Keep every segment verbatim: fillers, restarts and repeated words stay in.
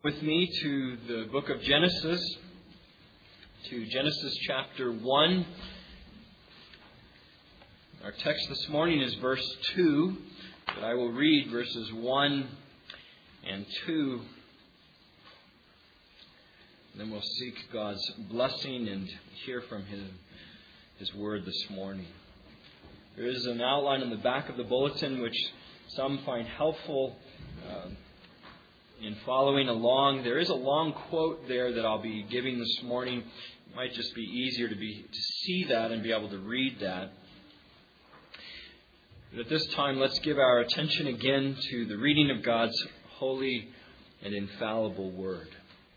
With me to the book of Genesis, to Genesis chapter one. Our text this morning is verse two, but I will read verses one and two. Then we'll seek God's blessing and hear from His, His word this morning. There is an outline in the back of the bulletin which some find helpful uh, in following along. There is a long quote there that I'll be giving this morning. It might just be easier to be to see that and be able to read that. But at this time, let's give our attention again to the reading of God's holy and infallible word.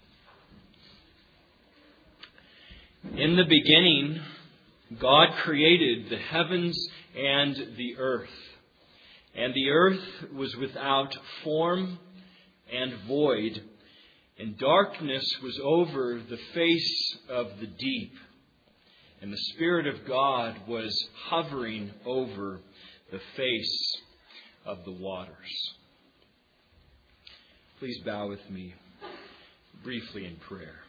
In the beginning, God created the heavens and the earth. And the earth was without form and void, and darkness was over the face of the deep, and the Spirit of God was hovering over the face of the waters. Please bow with me briefly in prayer.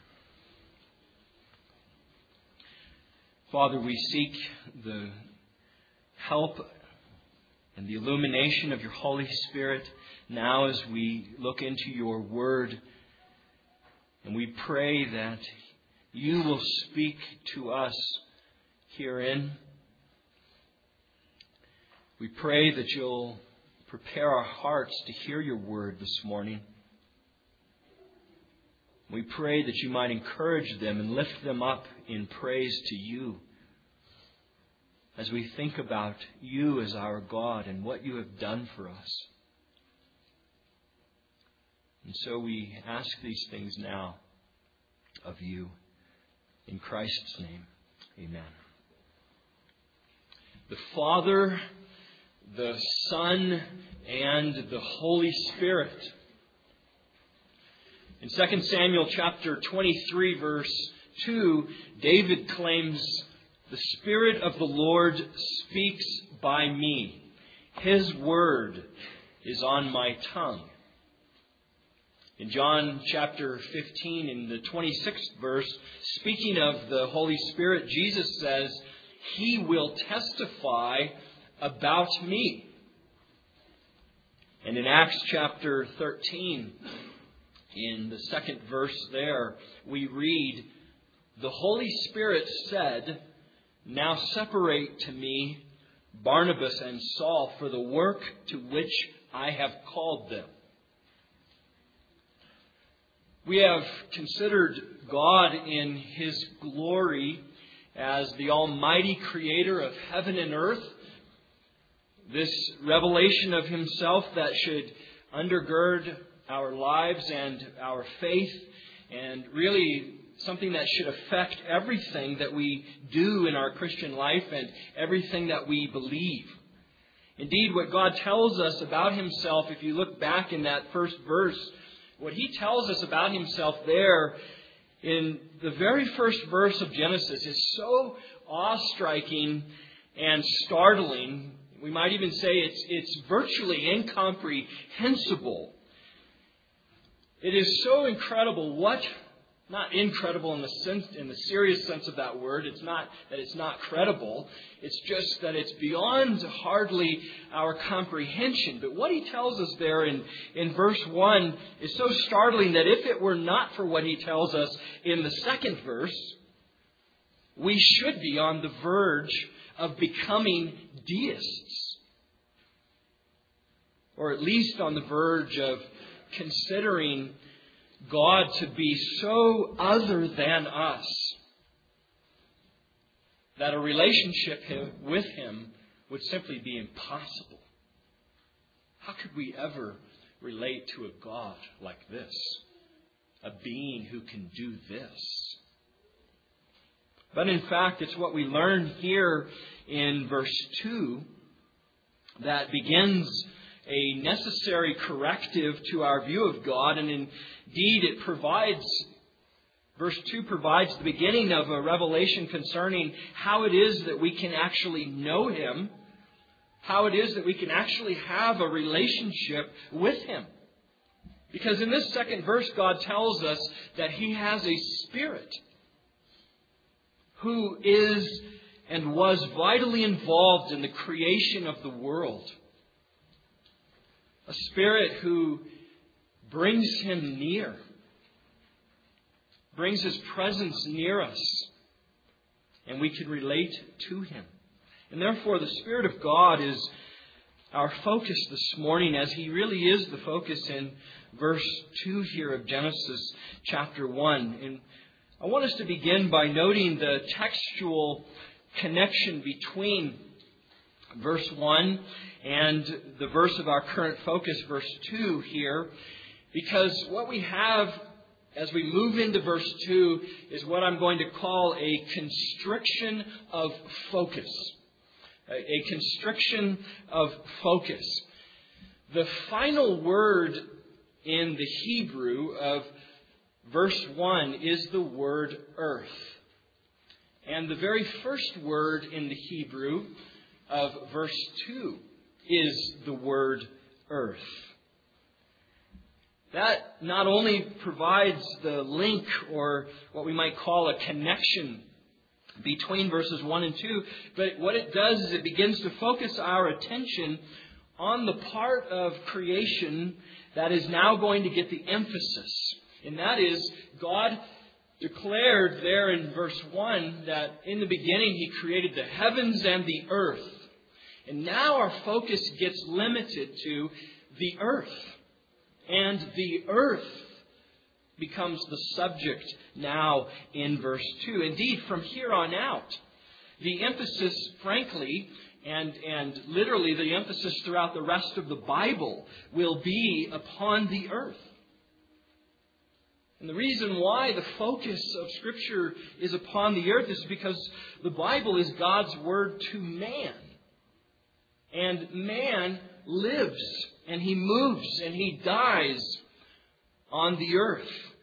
Father, we seek the help and the illumination of your Holy Spirit now as we look into your word. And we pray that you will speak to us herein. We pray that you'll prepare our hearts to hear your word this morning. We pray that you might encourage them and lift them up in praise to you as we think about you as our God and what you have done for us. And so we ask these things now of you. In Christ's name, amen. The Father, the Son, and the Holy Spirit. In Second Samuel chapter twenty-three, verse two, David claims, "The Spirit of the Lord speaks by me. His word is on my tongue." In John chapter fifteen, in the twenty-sixth verse, speaking of the Holy Spirit, Jesus says, "He will testify about me." And in Acts chapter thirteen, in the second verse there, we read, "The Holy Spirit said, 'Now separate to me Barnabas and Saul for the work to which I have called them.'" We have considered God in His glory as the almighty creator of heaven and earth. This revelation of Himself that should undergird our lives and our faith, and really something that should affect everything that we do in our Christian life and everything that we believe. Indeed, what God tells us about Himself, if you look back in that first verse, what He tells us about Himself there in the very first verse of Genesis is so awe-striking and startling. We might even say it's, it's virtually incomprehensible. It is so incredible what... Not incredible in the sense, in the serious sense of that word. It's not that it's not credible. It's just that it's beyond hardly our comprehension. But what He tells us there in, in verse one is so startling that if it were not for what He tells us in the second verse, we should be on the verge of becoming deists. Or at least on the verge of considering God to be so other than us that a relationship with Him would simply be impossible. How could we ever relate to a God like this? A being who can do this? But in fact, it's what we learn here in verse two that begins a necessary corrective to our view of God. And indeed, it provides, verse two provides the beginning of a revelation concerning how it is that we can actually know Him, how it is that we can actually have a relationship with Him. Because in this second verse, God tells us that He has a Spirit who is and was vitally involved in the creation of the world. A Spirit who brings Him near, brings His presence near us, and we can relate to Him. And therefore, the Spirit of God is our focus this morning, as He really is the focus in verse two here of Genesis chapter one. And I want us to begin by noting the textual connection between verse one and the verse of our current focus, verse two here, because what we have as we move into verse two is what I'm going to call a constriction of focus. A constriction of focus. The final word in the Hebrew of verse one is the word earth. And the very first word in the Hebrew of verse two is the word earth. That not only provides the link, or what we might call a connection between verses one and two, but what it does is it begins to focus our attention on the part of creation that is now going to get the emphasis. And that is, God declared there in verse one that in the beginning He created the heavens and the earth. And now our focus gets limited to the earth. And the earth becomes the subject now in verse two. Indeed, from here on out, the emphasis, frankly, and, and literally the emphasis throughout the rest of the Bible will be upon the earth. And the reason why the focus of Scripture is upon the earth is because the Bible is God's word to man. And man lives, and he moves, and he dies on the earth.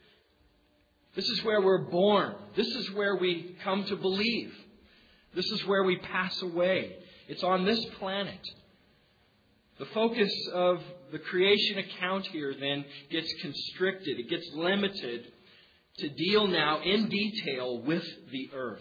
This is where we're born. This is where we come to believe. This is where we pass away. It's on this planet. The focus of the creation account here then gets constricted. It gets limited to deal now in detail with the earth.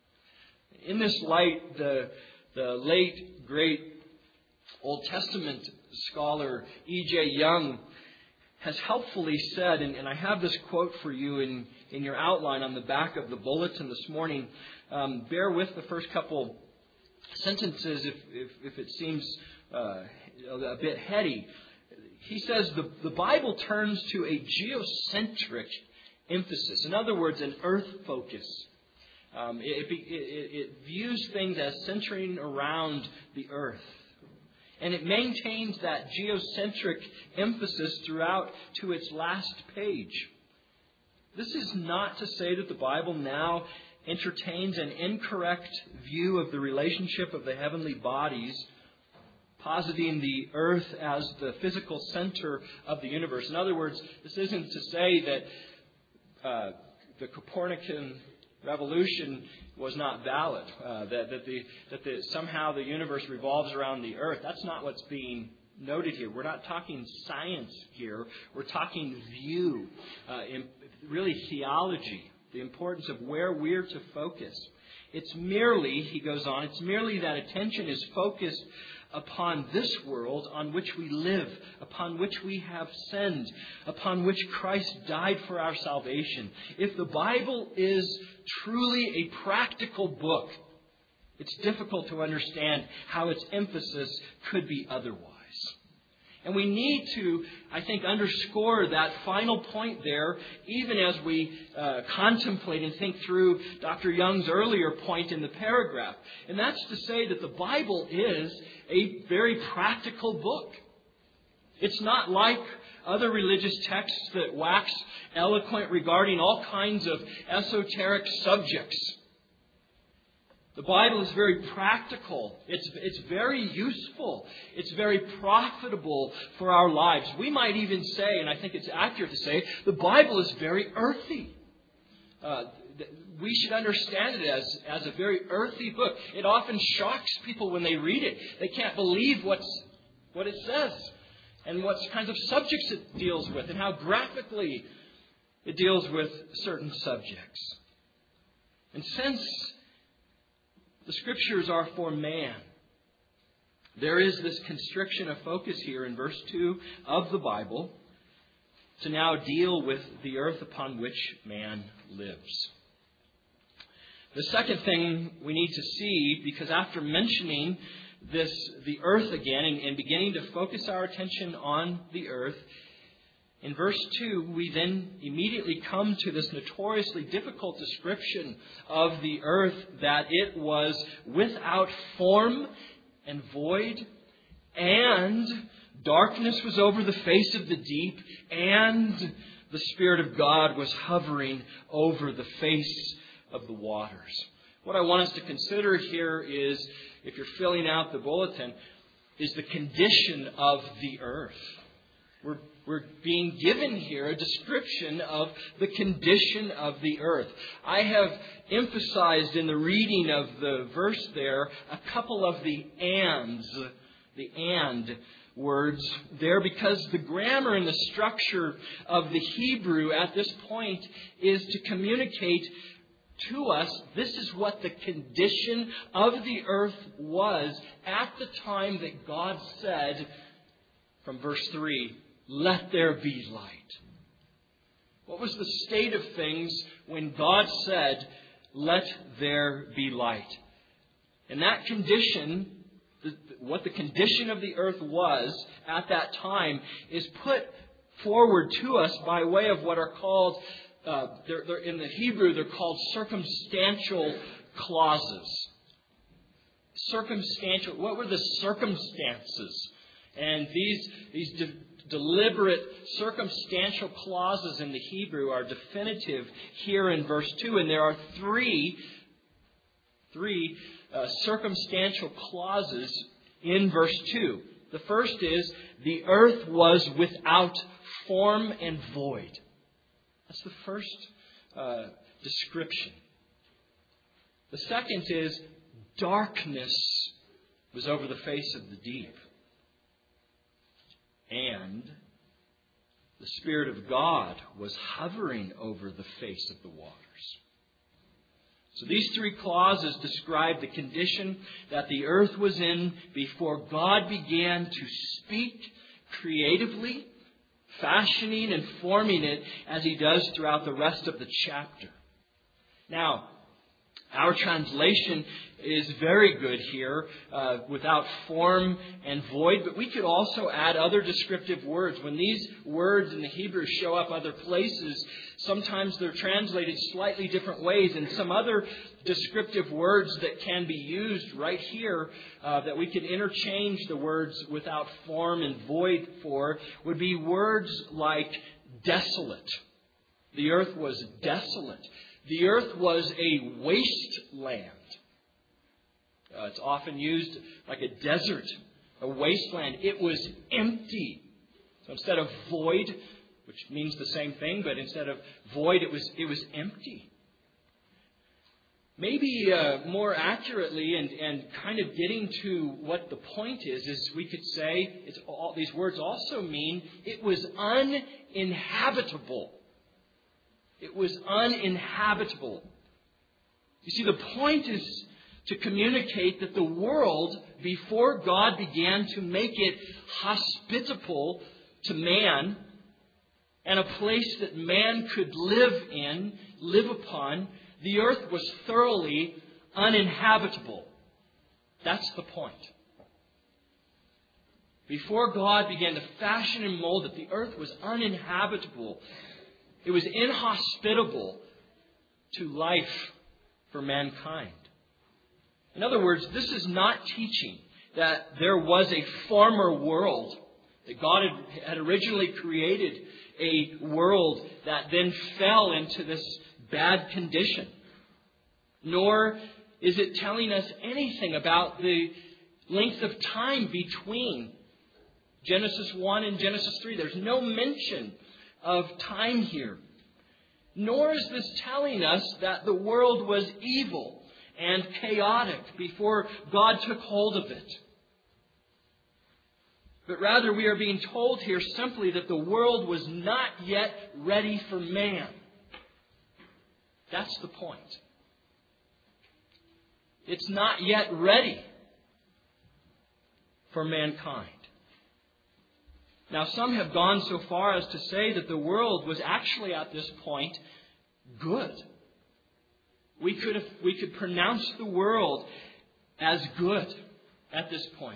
In this light, the, the late, great Old Testament scholar E J Young has helpfully said, and, and I have this quote for you in, in your outline on the back of the bulletin this morning. Um, bear with the first couple sentences if, if, if it seems uh, a bit heady. He says the, the Bible turns to a geocentric emphasis. In other words, an earth focus. Um, it, it, it, it views things as centering around the earth. And it maintains that geocentric emphasis throughout to its last page. This is not to say that the Bible now entertains an incorrect view of the relationship of the heavenly bodies, positing the earth as the physical center of the universe. In other words, this isn't to say that uh, the Copernican revolution was not valid, uh, that, that, the, that the, somehow the universe revolves around the earth. That's not what's being noted here. We're not talking science here. We're talking view, uh, in, really theology, the importance of where we're to focus. It's merely, he goes on, it's merely that attention is focused upon this world on which we live, upon which we have sinned, upon which Christ died for our salvation. If the Bible is truly a practical book, it's difficult to understand how its emphasis could be otherwise. And we need to, I think, underscore that final point there, even as we uh, contemplate and think through Doctor Young's earlier point in the paragraph. And that's to say that the Bible is a very practical book. It's not like other religious texts that wax eloquent regarding all kinds of esoteric subjects. The Bible is very practical. It's, it's very useful. It's very profitable for our lives. We might even say, and I think it's accurate to say, the Bible is very earthy. Uh, we should understand it as, as a very earthy book. It often shocks people when they read it. They can't believe what's, what it says. and what kinds of subjects it deals with, and how graphically it deals with certain subjects. And since the Scriptures are for man, there is this constriction of focus here in verse two of the Bible to now deal with the earth upon which man lives. The second thing we need to see, because after mentioning this, the earth again, and, and beginning to focus our attention on the earth, in verse two, we then immediately come to this notoriously difficult description of the earth, that it was without form and void, and darkness was over the face of the deep, and the Spirit of God was hovering over the face of the waters. What I want us to consider here is, if you're filling out the bulletin, is the condition of the earth. We're, we're being given here a description of the condition of the earth. I have emphasized in the reading of the verse there a couple of the ands, the and words there, because the grammar and the structure of the Hebrew at this point is to communicate to us, this is what the condition of the earth was at the time that God said, from verse three, let there be light. What was the state of things when God said, let there be light? And that condition, what the condition of the earth was at that time, is put forward to us by way of what are called, uh, they're, they're, in the Hebrew, they're called circumstantial clauses. Circumstantial, what were the circumstances? And these, these de- deliberate circumstantial clauses in the Hebrew are definitive here in verse two. And there are three, three uh, circumstantial clauses in verse two. The first is, the earth was without form and void. That's the first uh, description. The second is, darkness was over the face of the deep. And the Spirit of God was hovering over the face of the waters. So these three clauses describe the condition that the earth was in before God began to speak creatively, fashioning and forming it as He does throughout the rest of the chapter. Now, our translation is very good here, uh, without form and void, but we could also add other descriptive words. When these words in the Hebrew show up other places, sometimes they're translated slightly different ways, and some other descriptive words that can be used right here, uh, that we could interchange the words without form and void for, would be words like desolate. The earth was desolate. The earth was a wasteland. Uh, it's often used like a desert, a wasteland. It was empty. So instead of void, which means the same thing, but instead of void, it was it was empty. Maybe uh, more accurately, and, and kind of getting to what the point is, is we could say it's all, these words also mean it was uninhabitable. It was uninhabitable. You see, the point is to communicate that the world, before God began to make it hospitable to man, and a place that man could live in, live upon, the earth was thoroughly uninhabitable. That's the point. Before God began to fashion and mold it, the earth was uninhabitable. It was inhospitable to life for mankind. In other words, this is not teaching that there was a former world, that God had, had originally created a world that then fell into this bad condition. Nor is it telling us anything about the length of time between Genesis one and Genesis three. There's no mention of time here. Nor is this telling us that the world was evil and chaotic before God took hold of it. But rather we are being told here simply that the world was not yet ready for man. That's the point. It's not yet ready for mankind. Now, some have gone so far as to say that the world was actually at this point good. We could have, we could pronounce the world as good at this point.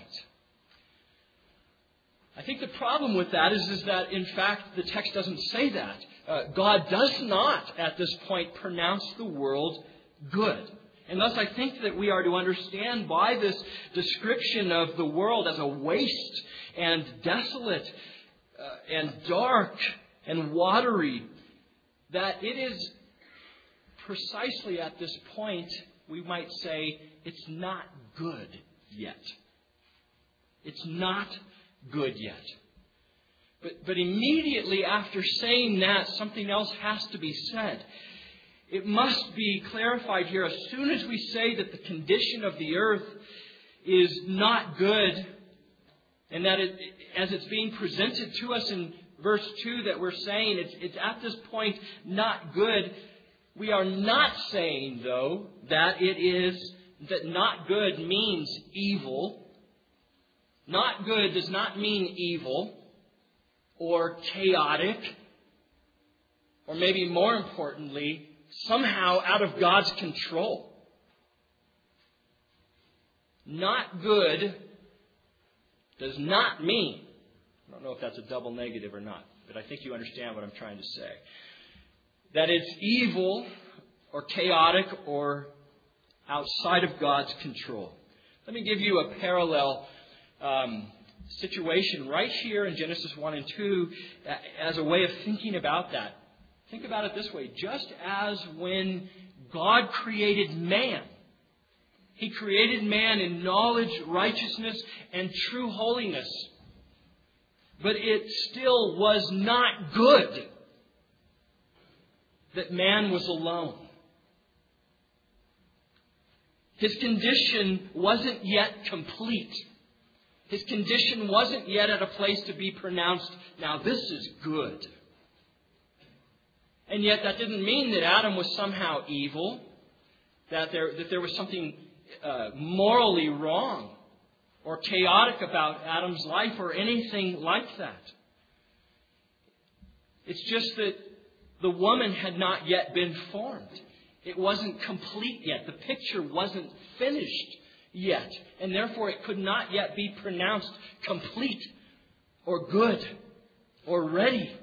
I think the problem with that is, is that, in fact, the text doesn't say that. Uh, God does not, at this point, pronounce the world good. And thus I think that we are to understand by this description of the world as a waste and desolate uh, and dark and watery, that it is precisely at this point, we might say, it's not good yet. It's not good yet. But, but immediately after saying that, something else has to be said. It must be clarified here. As soon as we say that the condition of the earth is not good, and that it, as it's being presented to us in verse two, that we're saying it's, it's at this point not good, we are not saying, though, that it is, that not good means evil. Not good does not mean evil or chaotic, or maybe more importantly, somehow out of God's control. Not good does not mean, I don't know if that's a double negative or not, but I think you understand what I'm trying to say, that it's evil or chaotic or outside of God's control. Let me give you a parallel um, situation right here in Genesis one and two as a way of thinking about that. Think about it this way. Just as when God created man, He created man in knowledge, righteousness, and true holiness. But it still was not good that man was alone. His condition wasn't yet complete. His condition wasn't yet at a place to be pronounced, now this is good. And yet that didn't mean that Adam was somehow evil, that there, that there was something uh, morally wrong or chaotic about Adam's life or anything like that. It's just that the woman had not yet been formed. It wasn't complete yet. The picture wasn't finished yet. And therefore it could not yet be pronounced complete or good or ready.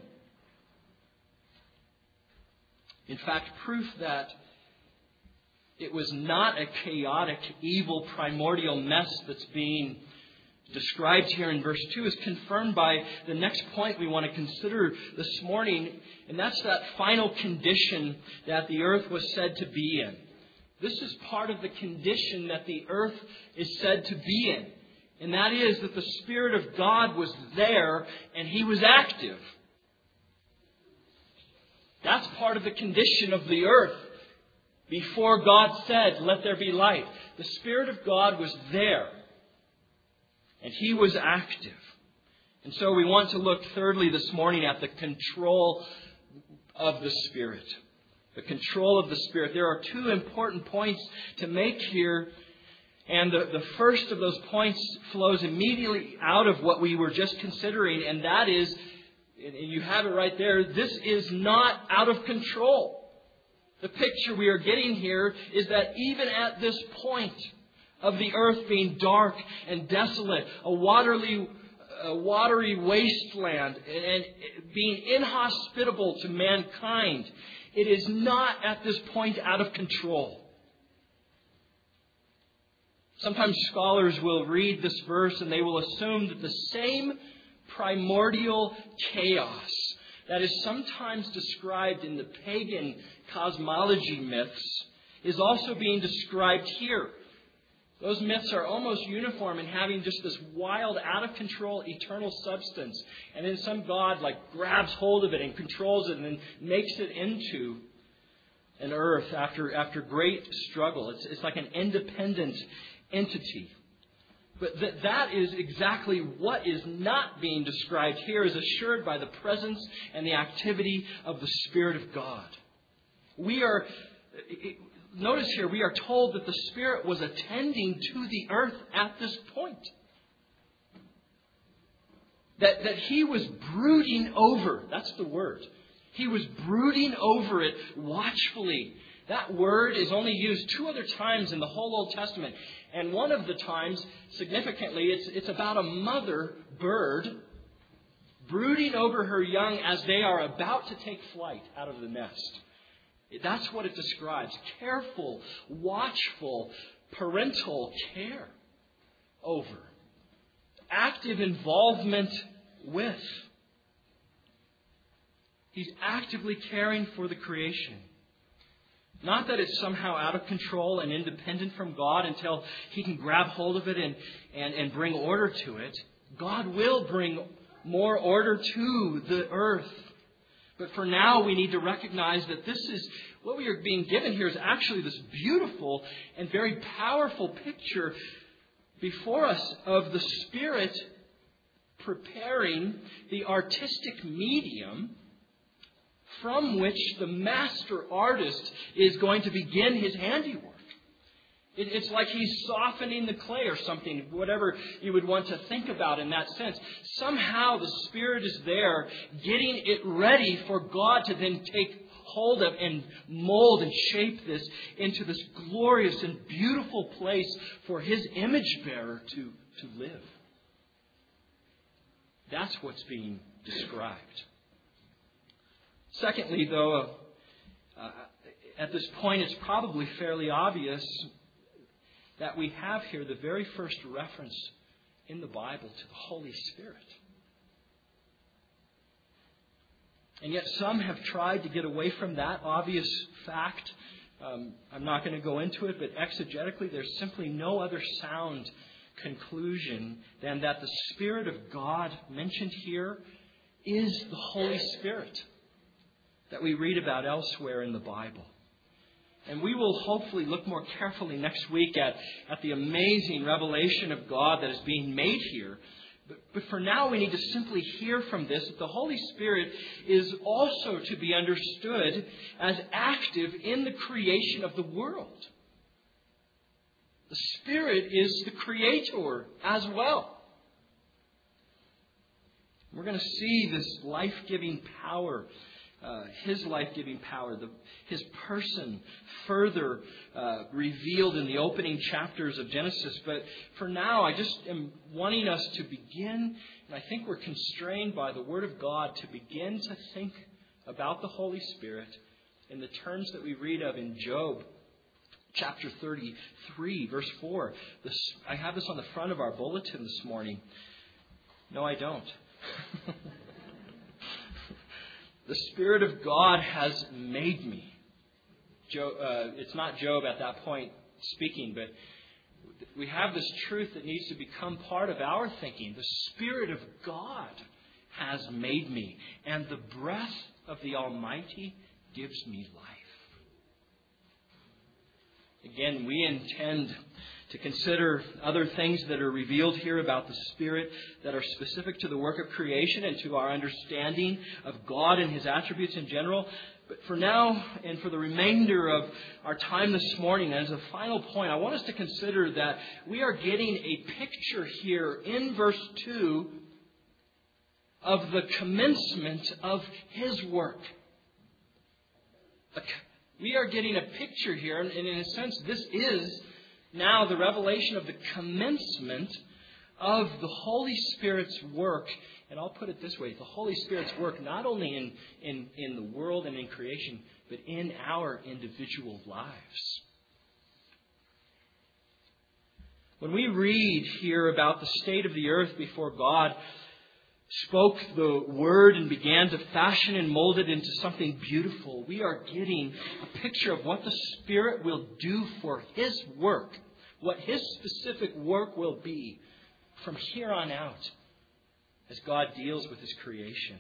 In fact, proof that it was not a chaotic, evil, primordial mess that's being described here in verse two is confirmed by the next point we want to consider this morning, and that's that final condition that the earth was said to be in. This is part of the condition that the earth is said to be in, and that is that the Spirit of God was there and He was active. That's part of the condition of the earth before God said, "Let there be light." The Spirit of God was there. And He was active. And so we want to look thirdly this morning at the control of the Spirit. The control of the Spirit. There are two important points to make here. And the, the first of those points flows immediately out of what we were just considering. And that is, and you have it right there, this is not out of control. The picture we are getting here is that even at this point of the earth being dark and desolate, a watery, a watery wasteland, and being inhospitable to mankind, it is not at this point out of control. Sometimes scholars will read this verse and they will assume that the same primordial chaos that is sometimes described in the pagan cosmology myths is also being described here. Those myths are almost uniform in having just this wild, out-of-control, eternal substance. And then some god like grabs hold of it and controls it and then makes it into an earth after, after great struggle. It's, it's like an independent entity. But that, that is exactly what is not being described here, is assured by the presence and the activity of the Spirit of God. We are, notice here, we are told that the Spirit was attending to the earth at this point. That, that He was brooding over, that's the word. He was brooding over it watchfully. That word is only used two other times in the whole Old Testament. And one of the times, significantly, it's, it's about a mother bird brooding over her young as they are about to take flight out of the nest. That's what it describes. Careful, watchful, parental care over. Active involvement with. He's actively caring for the creation. Not that it's somehow out of control and independent from God until He can grab hold of it and, and, and bring order to it. God will bring more order to the earth. But for now, we need to recognize that this is, what we are being given here is actually this beautiful and very powerful picture before us of the Spirit preparing the artistic medium from which the master artist is going to begin his handiwork. It, it's like He's softening the clay or something, whatever you would want to think about in that sense. Somehow the Spirit is there getting it ready for God to then take hold of and mold and shape this into this glorious and beautiful place for His image bearer to, to live. That's what's being described. Secondly, though, uh, at this point it's probably fairly obvious that we have here the very first reference in the Bible to the Holy Spirit. And yet some have tried to get away from that obvious fact. Um, I'm not going to go into it, but exegetically there's simply no other sound conclusion than that the Spirit of God mentioned here is the Holy Spirit that we read about elsewhere in the Bible. And we will hopefully look more carefully next week at, at the amazing revelation of God that is being made here. But, but for now, we need to simply hear from this that the Holy Spirit is also to be understood as active in the creation of the world. The Spirit is the creator as well. We're going to see this life-giving power, uh, His life-giving power, the, His person further uh, revealed in the opening chapters of Genesis. But for now, I just am wanting us to begin, and I think we're constrained by the Word of God to begin to think about the Holy Spirit in the terms that we read of in Job. Chapter thirty-three, verse four. This, I have this on the front of our bulletin this morning. No, I don't. The Spirit of God has made me. Job, uh, it's not Job at that point speaking, but we have this truth that needs to become part of our thinking. The Spirit of God has made me, and the breath of the Almighty gives me life. Again, we intend to consider other things that are revealed here about the Spirit that are specific to the work of creation and to our understanding of God and His attributes in general. But for now and for the remainder of our time this morning, as a final point, I want us to consider that we are getting a picture here in verse two of the commencement of His work. We are getting a picture here, and in a sense, this is now the revelation of the commencement of the Holy Spirit's work. And I'll put it this way, the Holy Spirit's work not only in, in, in the world and in creation, but in our individual lives. When we read here about the state of the earth before God spoke the word and began to fashion and mold it into something beautiful, we are getting a picture of what the Spirit will do for His work, what His specific work will be from here on out as God deals with His creation.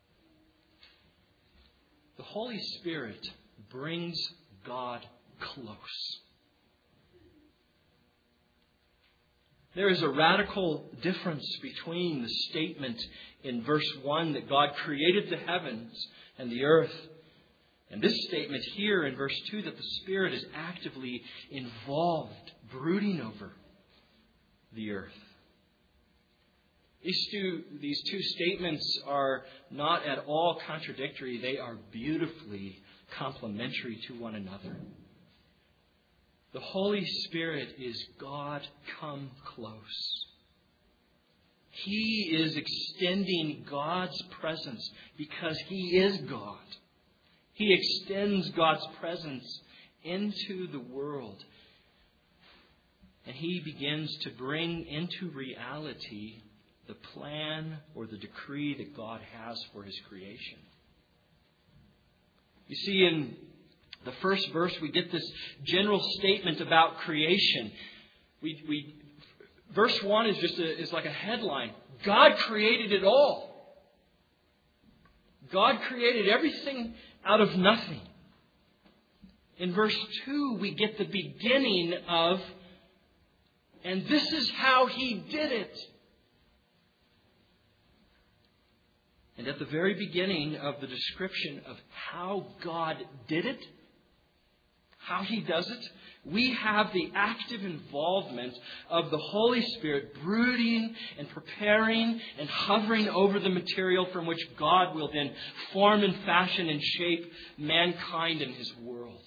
The Holy Spirit brings God close. There is a radical difference between the statement in verse one that God created the heavens and the earth, and this statement here in verse two that the Spirit is actively involved, brooding over the earth. These two, these two statements are not at all contradictory. They are beautifully complementary to one another. The Holy Spirit is God come close. He is extending God's presence because He is God. He extends God's presence into the world. And He begins to bring into reality the plan or the decree that God has for His creation. You see, in the first verse, we get this general statement about creation. We, we, verse one is just a, is like a headline. God created it all. God created everything out of nothing. In verse two, we get the beginning of, and this is how He did it. And at the very beginning of the description of how God did it, how He does it, we have the active involvement of the Holy Spirit brooding and preparing and hovering over the material from which God will then form and fashion and shape mankind and His world.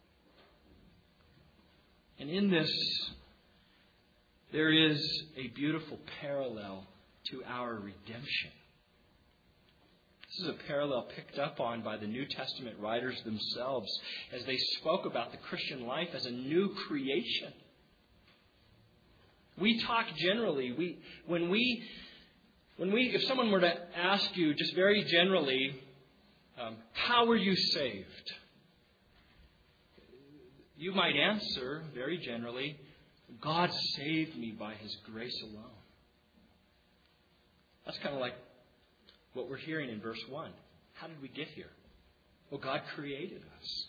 And in this, there is a beautiful parallel to our redemption. This is a parallel picked up on by the New Testament writers themselves as they spoke about the Christian life as a new creation. We talk generally. We, when we, when we, if someone were to ask you just very generally, um, how were you saved? You might answer very generally, God saved me by His grace alone. That's kind of like what we're hearing in verse one. How did we get here? Well, God created us.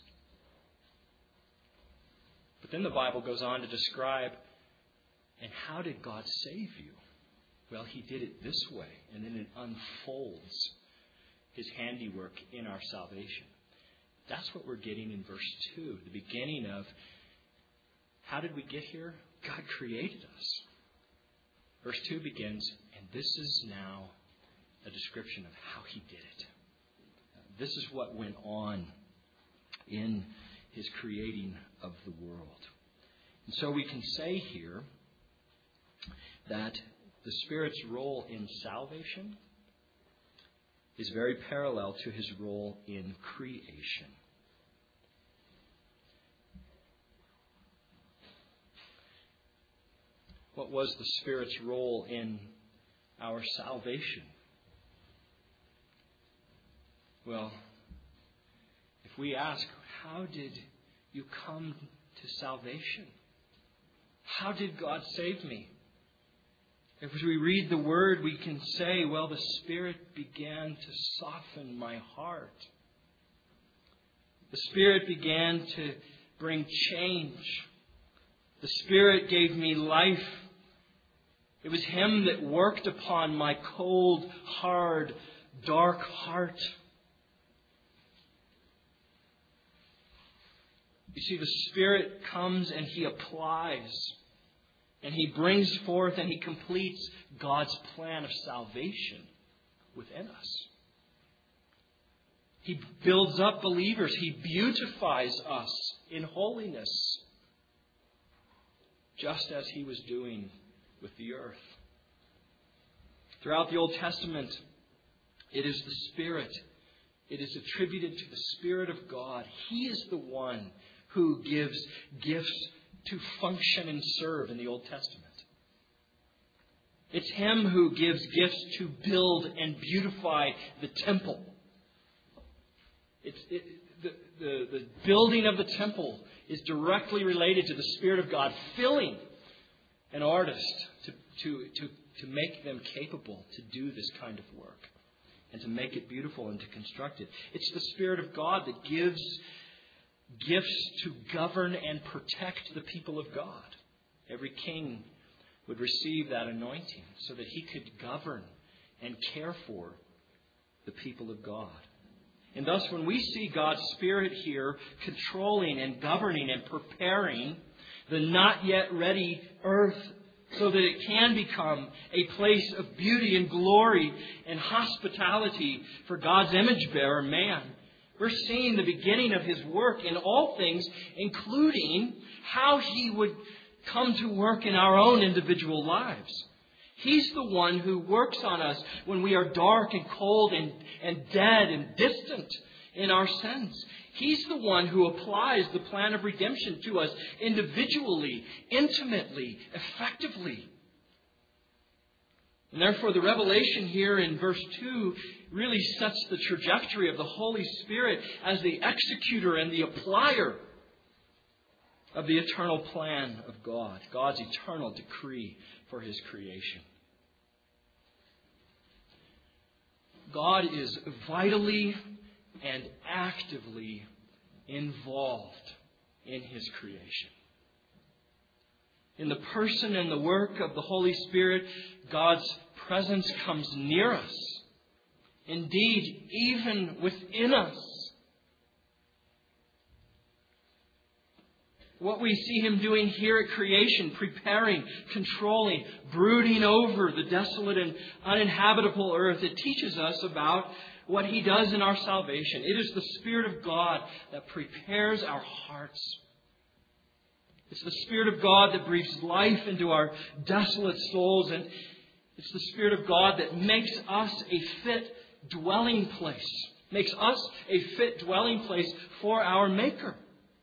But then the Bible goes on to describe, and how did God save you? Well, He did it this way, and then it unfolds His handiwork in our salvation. That's what we're getting in verse two, the beginning of, how did we get here? God created us. Verse two begins, and this is now a description of how He did it. This is what went on in His creating of the world. And so we can say here that the Spirit's role in salvation is very parallel to His role in creation. What was the Spirit's role in our salvation? Well, if we ask, how did you come to salvation? How did God save me? If we read the Word, we can say, well, the Spirit began to soften my heart. The Spirit began to bring change. The Spirit gave me life. It was Him that worked upon my cold, hard, dark heart. You see, the Spirit comes and He applies. And He brings forth and He completes God's plan of salvation within us. He builds up believers. He beautifies us in holiness. Just as He was doing with the earth. Throughout the Old Testament, it is the Spirit. It is attributed to the Spirit of God. He is the one who gives gifts to function and serve in the Old Testament. It's Him who gives gifts to build and beautify the temple. It's, it, the, the, the building of the temple is directly related to the Spirit of God filling an artist to, to, to, to make them capable to do this kind of work and to make it beautiful and to construct it. It's the Spirit of God that gives gifts to govern and protect the people of God. Every king would receive that anointing so that he could govern and care for the people of God. And thus, when we see God's Spirit here controlling and governing and preparing the not yet ready earth so that it can become a place of beauty and glory and hospitality for God's image bearer, man, we're seeing the beginning of his work in all things, including how he would come to work in our own individual lives. He's the one who works on us when we are dark and cold and, and dead and distant in our sins. He's the one who applies the plan of redemption to us individually, intimately, effectively. And therefore, the revelation here in verse two really sets the trajectory of the Holy Spirit as the executor and the applier of the eternal plan of God, God's eternal decree for his creation. God is vitally and actively involved in his creation. In the person and the work of the Holy Spirit, God's presence comes near us. Indeed, even within us. What we see him doing here at creation, preparing, controlling, brooding over the desolate and uninhabitable earth, it teaches us about what he does in our salvation. It is the Spirit of God that prepares our hearts. It's the Spirit of God that breathes life into our desolate souls. And it's the Spirit of God that makes us a fit dwelling place. Makes us a fit dwelling place for our Maker.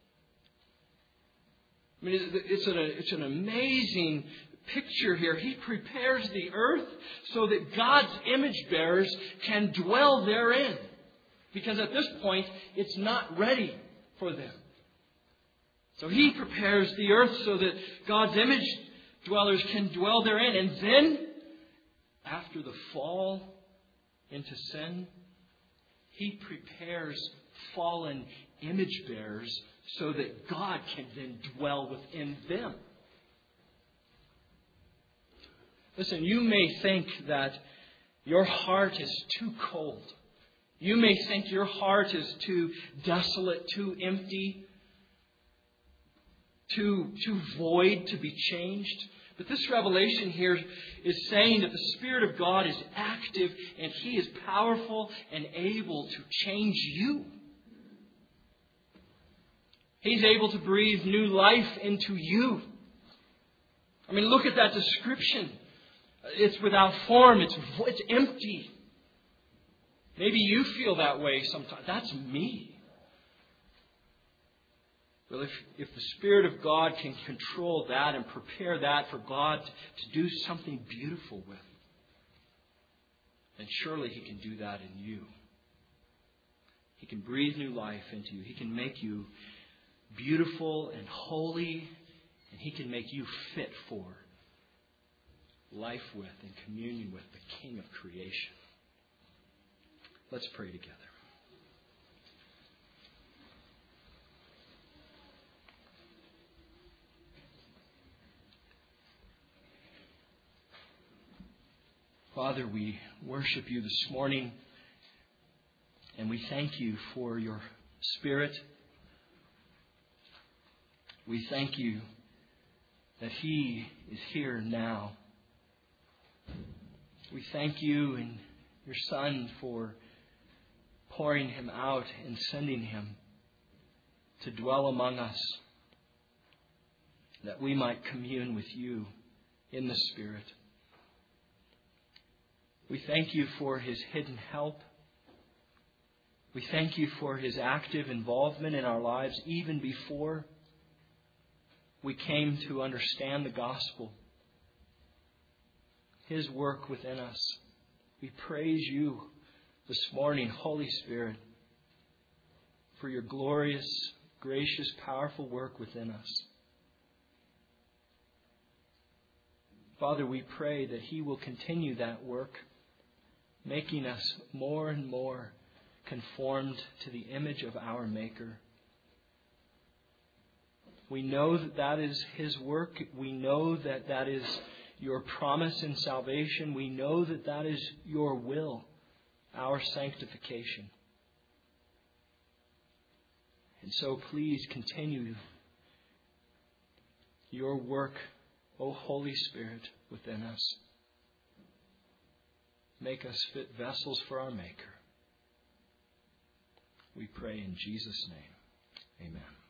I mean, it's an, it's an amazing picture here. He prepares the earth so that God's image bearers can dwell therein. Because at this point, it's not ready for them. So he prepares the earth so that God's image dwellers can dwell therein. And then, after the fall into sin, he prepares fallen image bearers so that God can then dwell within them. Listen, you may think that your heart is too cold. You may think your heart is too desolate, too empty, too, too void to be changed. But this revelation here is saying that the Spirit of God is active and he is powerful and able to change you. He's able to breathe new life into you. I mean, look at that description. It's without form. It's, it's empty. Maybe you feel that way sometimes. That's me. Well, if, if the Spirit of God can control that and prepare that for God to, to do something beautiful with, then surely he can do that in you. He can breathe new life into you. He can make you beautiful and holy, and he can make you fit for life with and communion with the King of creation. Let's pray together. Father, we worship you this morning, and we thank you for your Spirit. We thank you that he is here now. We thank you and your Son for pouring him out and sending him to dwell among us, that we might commune with you in the Spirit. We thank you for his hidden help. We thank you for his active involvement in our lives even before we came to understand the gospel. His work within us. We praise you this morning, Holy Spirit, for your glorious, gracious, powerful work within us. Father, we pray that he will continue that work, making us more and more conformed to the image of our Maker. We know that that is his work. We know that that is your promise in salvation. We know that that is your will, our sanctification. And so please continue your work, O Holy Spirit, within us. Make us fit vessels for our Maker. We pray in Jesus' name. Amen.